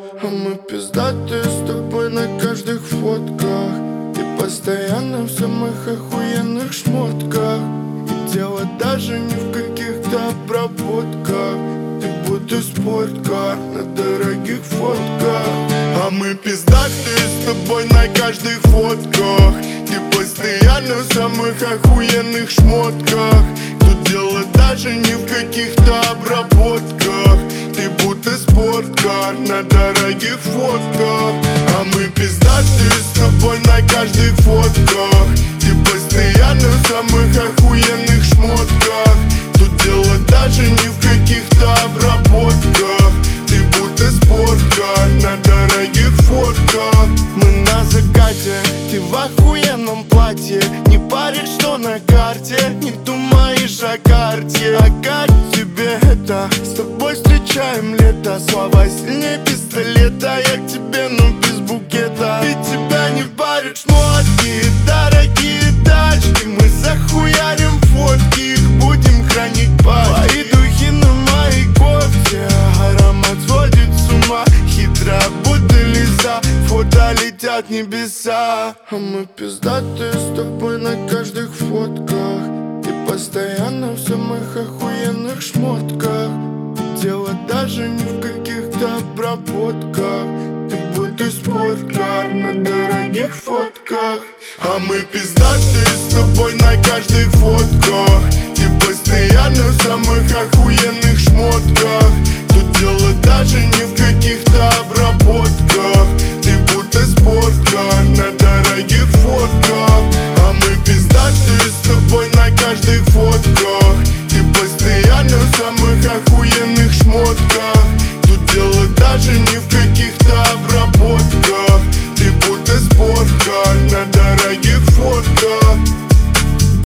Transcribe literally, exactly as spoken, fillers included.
А мы пиздатые с тобой на каждых фотках. Ты постоянно в самых охуенных шмотках. И дело даже не в каких-то обработках. Ты будто спорткар на дорогих фотках. А мы пиздатые с тобой на каждых фотках. Ты постоянно в самых охуенных шмотках. Тут дело даже не в каких-то обработках. Ты будто спорткар на дорогих фотках. А мы пиздатые с тобой на каждых фотках. Ты постоянно в самых охуенных шмотках. Тут дело даже не в каких-то обработках. Ты будто спорткар на дорогих фотках. Мы на закате, ты в охуенном платье. Не парит, что на карте, не думаешь о карте. А как тебе это? С тобой встречаем лето. Слова сильнее пистолета. Я к тебе, но без букета. И тебя не парит шмотки, дорогие тачки. Мы захуярим фотки, их будем хранить пачки. Твои духи на моей кофте, аромат сводит с ума. Хитро будто лиса, фото летят в небеса. А мы пиздатые с тобой на каждых фотках. Ты постоянно в самых охуенных шмотках. Дело даже не в каких-то обработках. Ты будто спорткар на дорогих фотках. А мы пиздатые с тобой на каждых фотках. Ты постоянно в самых охуенных шмотках. Тут дело даже не в каких-то